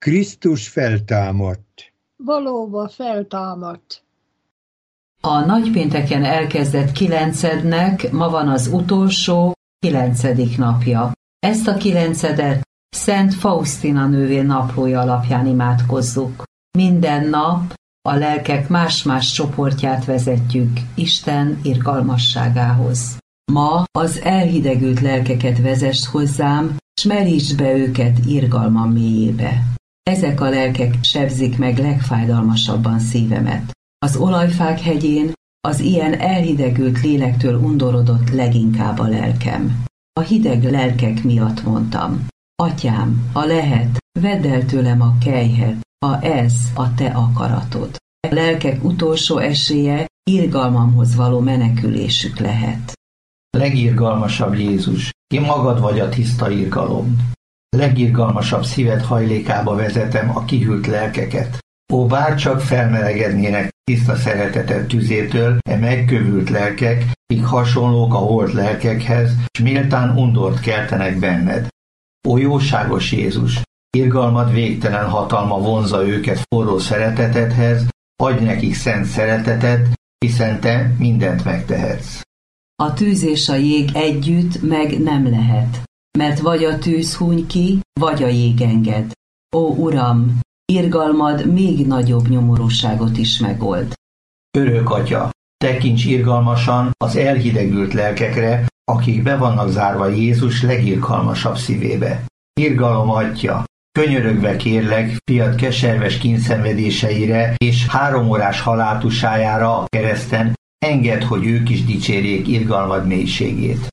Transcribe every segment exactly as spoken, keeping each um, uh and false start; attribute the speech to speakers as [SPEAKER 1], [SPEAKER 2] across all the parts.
[SPEAKER 1] Krisztus feltámadt.
[SPEAKER 2] Valóban feltámadt.
[SPEAKER 3] A nagypénteken elkezdett kilencednek ma van az utolsó, kilencedik napja. Ezt a kilencedet Szent Faustina nővér naplója alapján imádkozzuk. Minden nap a lelkek más-más csoportját vezetjük Isten irgalmasságához. Ma az elhidegült lelkeket vezess hozzám, s merítsd be őket irgalmam mélyébe. Ezek a lelkek sebzik meg legfájdalmasabban szívemet. Az olajfák hegyén az ilyen elhidegült lélektől undorodott leginkább a lelkem. A hideg lelkek miatt mondtam: Atyám, ha lehet, vedd el tőlem a kelyhet, ha ez a te akaratod. A lelkek utolsó esélye irgalmamhoz való menekülésük lehet.
[SPEAKER 4] Legirgalmasabb Jézus, ki magad vagy a tiszta irgalom. Legirgalmasabb szíved hajlékába vezetem a kihűlt lelkeket. Ó, bárcsak felmelegednének tiszta szereteted tüzétől e megkövült lelkek, kik hasonlók a holt lelkekhez, s méltán undort keltenek benned. Ó, jóságos Jézus, irgalmad végtelen hatalma vonzza őket forró szeretetedhez, adj nekik szent szeretetet, hiszen te mindent megtehetsz.
[SPEAKER 3] A tűz és a jég együtt meg nem lehet, mert vagy a tűz húny ki, vagy a jég enged. Ó, Uram, irgalmad még nagyobb nyomorúságot is megold.
[SPEAKER 4] Örök Atya, tekints irgalmasan az elhidegült lelkekre, akik be vannak zárva Jézus legirgalmasabb szívébe. Irgalom Atya, könyörögve kérlek fiad keserves kíndszenvedéseire és háromórás haláltusájára a kereszten, engedd, hogy ők is dicsérjék irgalmad mélységét.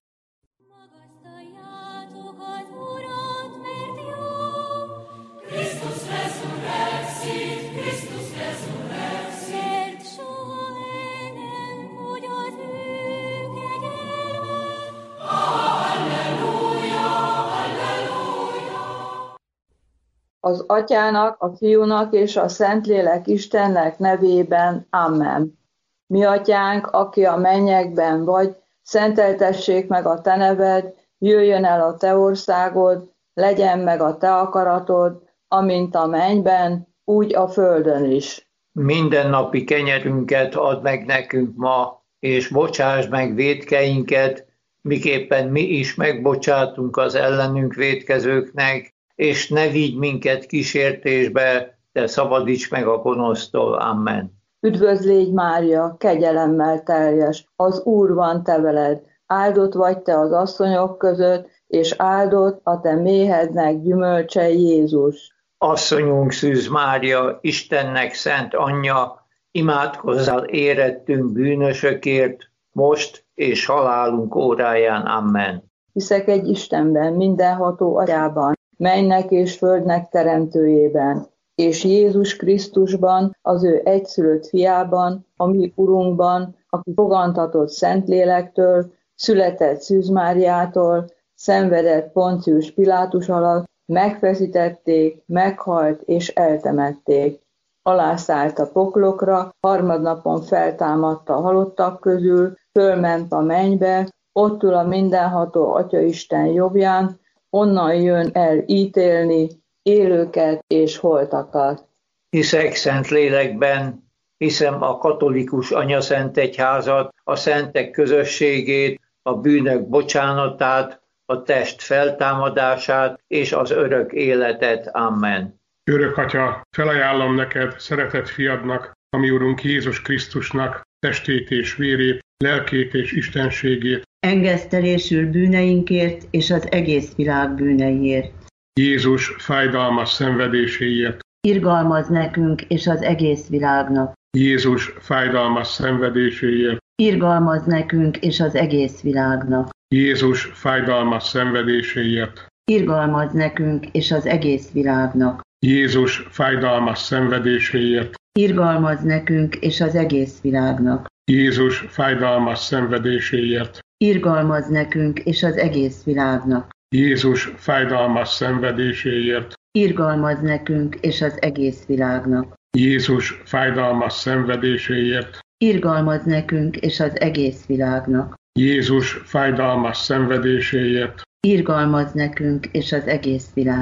[SPEAKER 5] Az Atyának, a Fiúnak és a Szentlélek Istennek nevében. Amen. Mi Atyánk, aki a mennyekben vagy, szenteltessék meg a te neved, jöjjön el a te országod, legyen meg a te akaratod, amint a mennyben, úgy a földön is.
[SPEAKER 6] Mindennapi kenyerünket add meg nekünk ma, és bocsásd meg vétkeinket, miképpen mi is megbocsátunk az ellenünk vétkezőknek, és ne vigy minket kísértésbe, de szabadíts meg a gonosztól. Amen.
[SPEAKER 5] Üdvözlégy Mária, kegyelemmel teljes, az Úr van te veled, áldott vagy te az asszonyok között, és áldott a te méhednek gyümölcse Jézus.
[SPEAKER 6] Asszonyunk Szűz Mária, Istennek szent anyja, imádkozzál érettünk bűnösökért, most és halálunk óráján. Amen.
[SPEAKER 5] Hiszek egy Istenben, mindenható Atyában, mennek és földnek teremtőjében, és Jézus Krisztusban, az ő egyszülött fiában, a mi Urunkban, aki fogantatott Szentlélektől, született Szűz Máriától, szenvedett Poncius Pilátus alatt, megfeszítették, meghalt és eltemették. Alászállt a poklokra, harmadnapon feltámadt a halottak közül, fölment a mennybe, ott ül a mindenható Atyaisten jobbján, onnan jön el ítélni élőket és holtakat.
[SPEAKER 6] Hiszek Szentlélekben, hiszem a katolikus anyaszentegyházat, a szentek közösségét, a bűnök bocsánatát, a test feltámadását és az örök életet. Amen.
[SPEAKER 7] Örök Atya, felajánlom neked, szeretett fiadnak, a mi Urunk Jézus Krisztusnak testét és vérét, lelkét és istenségét,
[SPEAKER 8] engesztelésül bűneinkért és az egész világ bűneiért.
[SPEAKER 7] Jézus fájdalmas szenvedéséért,
[SPEAKER 8] irgalmaz nekünk és az egész világnak.
[SPEAKER 7] Jézus fájdalmas szenvedéséért,
[SPEAKER 8] irgalmaz nekünk és az egész világnak.
[SPEAKER 7] Jézus fájdalmas szenvedéséért,
[SPEAKER 8] irgalmaz nekünk és az egész világnak.
[SPEAKER 7] Jézus fájdalmas szenvedéséért,
[SPEAKER 8] irgalmaz nekünk és az egész világnak.
[SPEAKER 7] Jézus fájdalmas szenvedéséért,
[SPEAKER 8] irgalmaz nekünk és az egész világnak.
[SPEAKER 7] Jézus fájdalmas szenvedéséért,
[SPEAKER 8] irgalmaz nekünk és az egész világnak.
[SPEAKER 7] Jézus fájdalmas szenvedéséért,
[SPEAKER 8] irgalmaz nekünk és az egész világnak.
[SPEAKER 7] Jézus fájdalmas szenvedéséért,
[SPEAKER 8] irgalmaz nekünk és az egész világnak.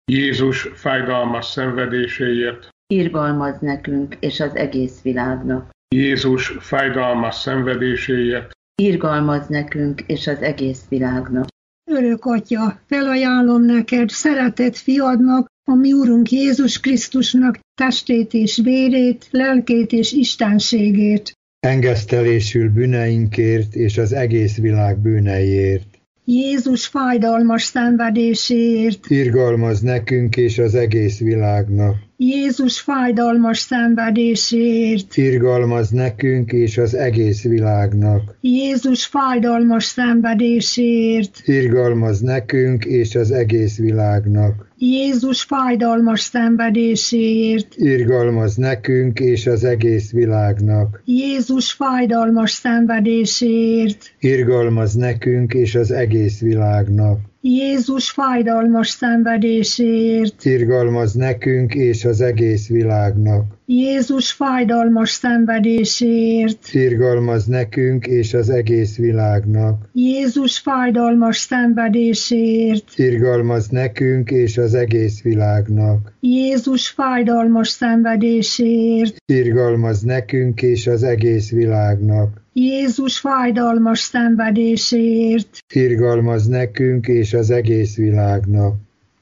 [SPEAKER 7] Jézus fájdalmas szenvedéséért,
[SPEAKER 8] irgalmazz nekünk és az egész világnak.
[SPEAKER 7] Jézus fájdalmas szenvedéséért,
[SPEAKER 8] Irgalmazz nekünk és az egész világnak.
[SPEAKER 2] Örök Atya, felajánlom neked szeretett fiadnak, a mi Urunk Jézus Krisztusnak testét és vérét, lelkét és istenségét.
[SPEAKER 1] Engesztelésül bűneinkért és az egész világ bűneiért.
[SPEAKER 2] Jézus fájdalmas szenvedéséért.
[SPEAKER 1] Irgalmazz nekünk és az egész világnak.
[SPEAKER 2] Jézus fájdalmas szenvedéséért.
[SPEAKER 1] Irgalmazz nekünk és az egész világnak.
[SPEAKER 2] Jézus fájdalmas szenvedéséért.
[SPEAKER 1] Irgalmazz nekünk és az egész világnak.
[SPEAKER 2] Jézus fájdalmas szenvedéséért.
[SPEAKER 1] Irgalmazz nekünk és az egész világnak.
[SPEAKER 2] Jézus fájdalmas szenvedéséért.
[SPEAKER 1] Irgalmazz nekünk és az egész világnak.
[SPEAKER 2] Jézus fájdalmas szenvedéséért.
[SPEAKER 1] Irgalmazz nekünk és az egész világnak.
[SPEAKER 2] Jézus fájdalmas szenvedéséért.
[SPEAKER 1] Irgalmazz nekünk és az egész világnak.
[SPEAKER 2] Jézus fájdalmas szenvedéséért.
[SPEAKER 1] Irgalmazz nekünk és az egész világnak.
[SPEAKER 2] Jézus fájdalmas szenvedéséért.
[SPEAKER 1] Irgalmazz nekünk és az egész világnak.
[SPEAKER 2] Jézus fájdalmas szenvedéséért.
[SPEAKER 1] Irgalmazz nekünk és az egész világnak.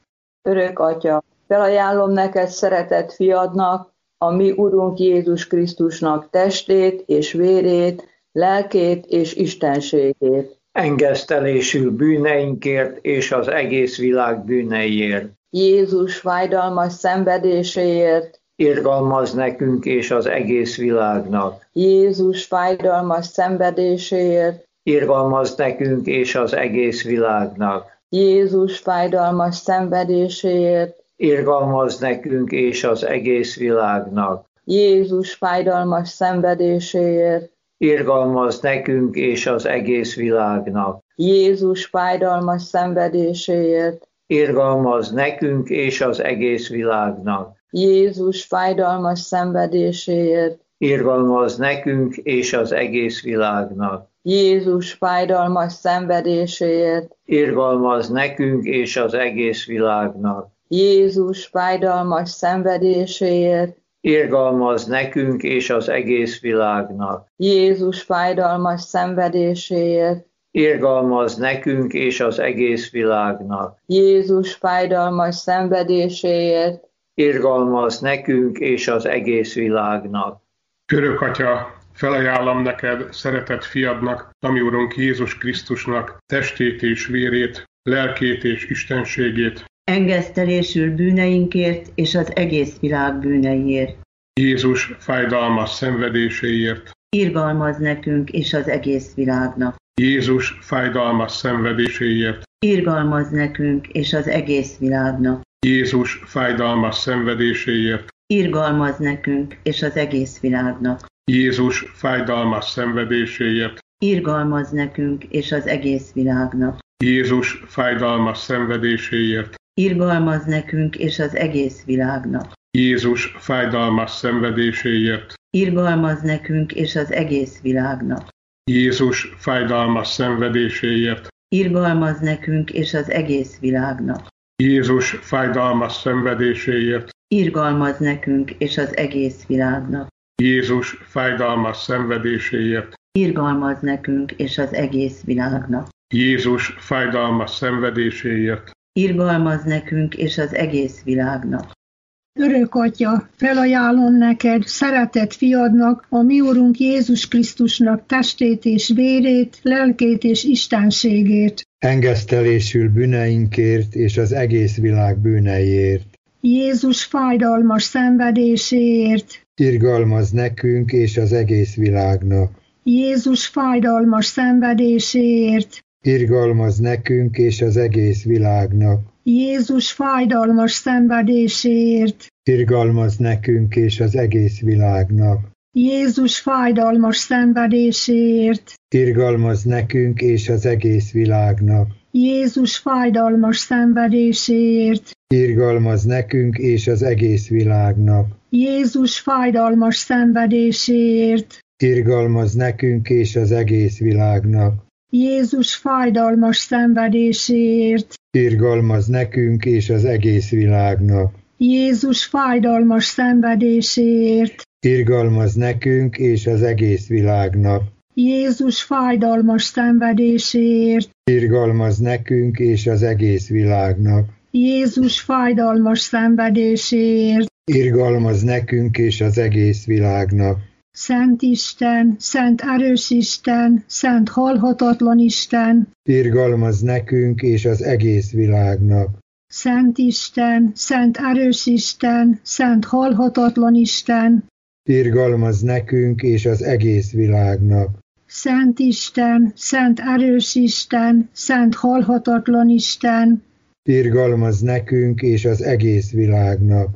[SPEAKER 5] Örök Atya, felajánlom neked szeretett fiadnak, a mi Urunk Jézus Krisztusnak testét és vérét, lelkét és istenségét.
[SPEAKER 6] Engesztelésül bűneinkért és az egész világ bűneiért.
[SPEAKER 5] Jézus fájdalmas szenvedéséért.
[SPEAKER 6] Irgalmazz nekünk és az egész világnak.
[SPEAKER 5] Jézus fájdalmas szenvedéséért.
[SPEAKER 6] Irgalmazz nekünk és az egész világnak.
[SPEAKER 5] Jézus fájdalmas szenvedéséért.
[SPEAKER 6] Irgalmazz nekünk és az egész világnak.
[SPEAKER 5] Jézus fájdalmas szenvedéséért.
[SPEAKER 6] Irgalmazz nekünk és az egész világnak.
[SPEAKER 5] Jézus fájdalmas szenvedéséért.
[SPEAKER 6] Irgalmazz nekünk és az egész világnak.
[SPEAKER 5] Jézus fájdalmas szenvedéséért.
[SPEAKER 6] Irgalmazz nekünk és az egész világnak.
[SPEAKER 5] Jézus fájdalmas szenvedéséért.
[SPEAKER 6] Irgalmazz nekünk és az egész világnak.
[SPEAKER 5] Jézus fájdalmas szenvedéséért.
[SPEAKER 6] Irgalmazz nekünk és az egész világnak.
[SPEAKER 5] Jézus fájdalmas szenvedéséért.
[SPEAKER 6] Irgalmazz nekünk és az egész világnak.
[SPEAKER 5] Jézus fájdalmas szenvedéséért.
[SPEAKER 6] Irgalmazz nekünk és az egész világnak.
[SPEAKER 7] Örök Atya, felajánlom neked szeretett fiadnak, a mi Urunk Jézus Krisztusnak testét és vérét, lelkét és istenségét.
[SPEAKER 8] Engesztelésül bűneinkért és az egész világ bűneiért.
[SPEAKER 7] Jézus fájdalmas szenvedéséért.
[SPEAKER 8] Irgalmazz nekünk és az egész világnak.
[SPEAKER 7] Jézus fájdalmas szenvedéséért.
[SPEAKER 8] Irgalmazz nekünk és az egész világnak.
[SPEAKER 7] Jézus fájdalmas szenvedéséért.
[SPEAKER 8] Irgalmazz nekünk és az egész világnak.
[SPEAKER 7] Jézus fájdalmas szenvedéséért.
[SPEAKER 8] Irgalmazz nekünk és az egész világnak.
[SPEAKER 7] Jézus fájdalmas szenvedéséért.
[SPEAKER 8] Irgalmazz nekünk és az egész világnak.
[SPEAKER 7] Jézus fájdalmas szenvedéséért.
[SPEAKER 8] Irgalmazz nekünk és az egész világnak.
[SPEAKER 7] Jézus fájdalmas szenvedéséért.
[SPEAKER 8] Irgalmazz nekünk és az egész világnak.
[SPEAKER 7] Jézus fájdalmas szenvedéséért.
[SPEAKER 8] Irgalmazz nekünk és az egész világnak.
[SPEAKER 7] Jézus fájdalmas szenvedéséért.
[SPEAKER 8] Irgalmazz nekünk és az egész világnak.
[SPEAKER 7] Jézus fájdalmas szenvedéséért.
[SPEAKER 8] Irgalmazz nekünk és az egész világnak.
[SPEAKER 2] Örök Atya, felajánlom neked szeretett fiadnak, a mi Urunk Jézus Krisztusnak testét és vérét, lelkét és istenségét.
[SPEAKER 1] Engesztelésül bűneinkért és az egész világ bűneiért.
[SPEAKER 2] Jézus fájdalmas szenvedéséért.
[SPEAKER 1] Irgalmazz nekünk és az egész világnak.
[SPEAKER 2] Jézus fájdalmas szenvedéséért.
[SPEAKER 1] Irgalmazz nekünk és az egész világnak.
[SPEAKER 2] Jézus fájdalmas szenvedéséért.
[SPEAKER 1] Irgalmazz nekünk és az egész világnak.
[SPEAKER 2] Jézus fájdalmas szenvedéséért.
[SPEAKER 1] Irgalmazz nekünk és az egész világnak.
[SPEAKER 2] Jézus fájdalmas szenvedéséért.
[SPEAKER 1] Irgalmazz nekünk és az egész világnak.
[SPEAKER 2] Jézus fájdalmas szenvedéséért.
[SPEAKER 1] Irgalmazz nekünk és az egész világnak.
[SPEAKER 2] Jézus fájdalmas szenvedéséért.
[SPEAKER 1] Irgalmaz nekünk és az egész világnak.
[SPEAKER 2] Jézus fájdalmas szenvedéséért.
[SPEAKER 1] Irgalmaz nekünk és az egész világnak.
[SPEAKER 2] Jézus fájdalmas szenvedéséért.
[SPEAKER 1] Irgalmaz nekünk és az egész világnak.
[SPEAKER 2] Jézus fájdalmas szenvedéséért.
[SPEAKER 1] Irgalmaz nekünk és az egész világnak.
[SPEAKER 2] Szent Isten, szent erős Isten, szent halhatatlan Isten.
[SPEAKER 1] Irgalmaz nekünk és az egész világnak.
[SPEAKER 2] Szent Isten, szent erős Isten, szent halhatatlan Isten.
[SPEAKER 1] Irgalmaz nekünk és az egész világnak.
[SPEAKER 2] Szent Isten, szent erős Isten, szent halhatatlan Isten.
[SPEAKER 1] Irgalmaz nekünk és az egész világnak.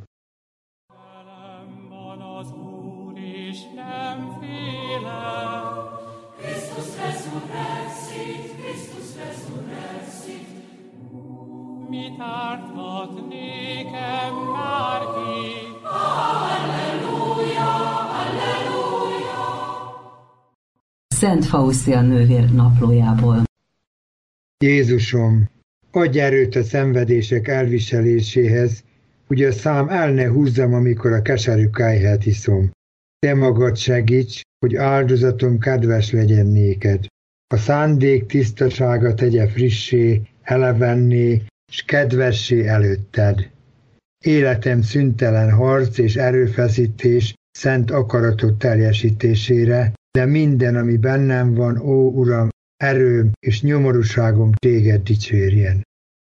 [SPEAKER 9] Mit árthat nékem bárki? Alleluja, alleluja.
[SPEAKER 3] Szent Faustina nővér naplójából.
[SPEAKER 1] Jézusom, adj erőt a szenvedések elviseléséhez, hogy a szám el ne húzzam, amikor a keserű kályhát iszom. Te magad segíts, hogy áldozatom kedves legyen néked. A szándék tisztasága tegye frissé, elevenné, s kedvessé előtted. Életem szüntelen harc és erőfeszítés szent akaratod teljesítésére, de minden, ami bennem van, ó Uram, erőm és nyomorúságom téged dicsérjen.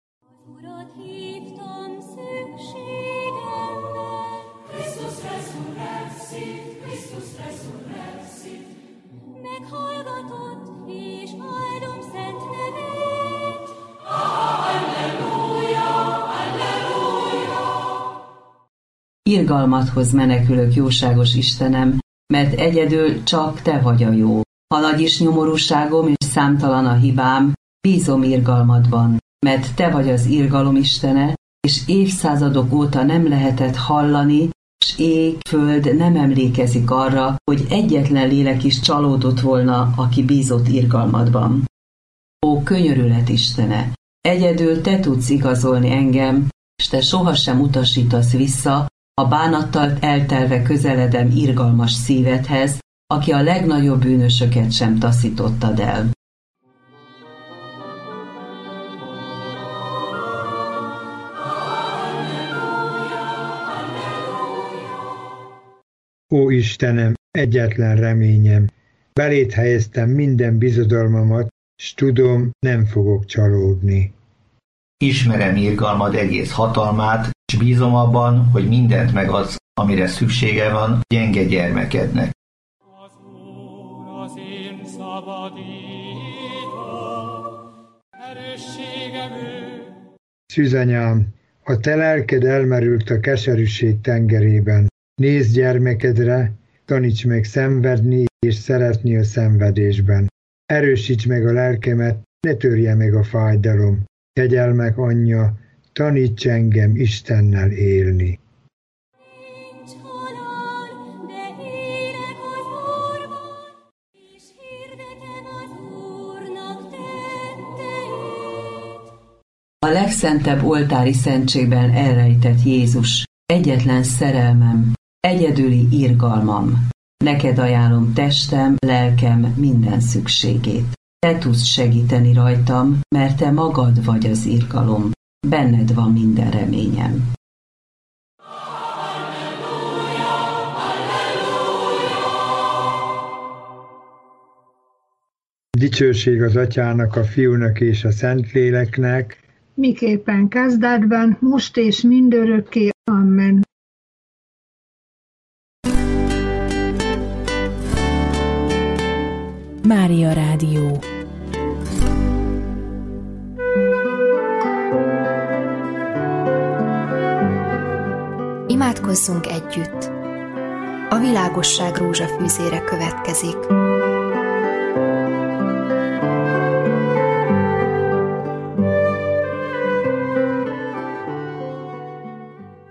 [SPEAKER 3] Irgalmat hoz menekülök, jóságos Istenem, mert egyedül csak Te vagy a jó. Ha nagy is nyomorúságom és számtalan a hibám, bízom irgalmadban, mert Te vagy az irgalom Istene, és évszázadok óta nem lehetett hallani, s ég, föld nem emlékezik arra, hogy egyetlen lélek is csalódott volna, aki bízott irgalmadban. Ó, könyörület Istene, egyedül Te tudsz igazolni engem, s Te sohasem utasítasz vissza, a bánattal eltelve közeledem irgalmas szívedhez, aki a legnagyobb bűnösöket sem taszítottad el.
[SPEAKER 1] Ó Istenem, egyetlen reményem, beléd helyeztem minden bizodalmamat, s tudom, nem fogok csalódni.
[SPEAKER 4] Ismerem irgalmad egész hatalmát, és bízom abban, hogy mindent megadsz, amire szüksége van gyenge gyermekednek.
[SPEAKER 9] Az Úr az én szabadítom, erősségem ő.
[SPEAKER 1] Szűzanyám, a te lelked elmerült a keserűség tengerében. Nézz gyermekedre, taníts meg szenvedni és szeretni a szenvedésben. Erősíts meg a lelkemet, ne törje meg a fájdalom. Kegyelmek anyja, taníts engem Istennel élni.
[SPEAKER 9] Nincs halál, de élek az Úrban, és hirdetem az Úrnak tetteit.
[SPEAKER 3] A legszentebb oltári szentségben elrejtett Jézus, egyetlen szerelmem, egyedüli irgalmam. Neked ajánlom testem, lelkem minden szükségét. Te tudsz segíteni rajtam, mert Te magad vagy az irgalom. Benned van minden reményem.
[SPEAKER 9] Alleluja, alleluja.
[SPEAKER 1] Dicsőség az Atyának, a Fiúnak és a Szentléleknek,
[SPEAKER 2] miképpen kezdetben, most és mindörökké. Amen.
[SPEAKER 10] Mária Rádió.
[SPEAKER 11] Imádkozzunk együtt! A világosság rózsafűzére következik.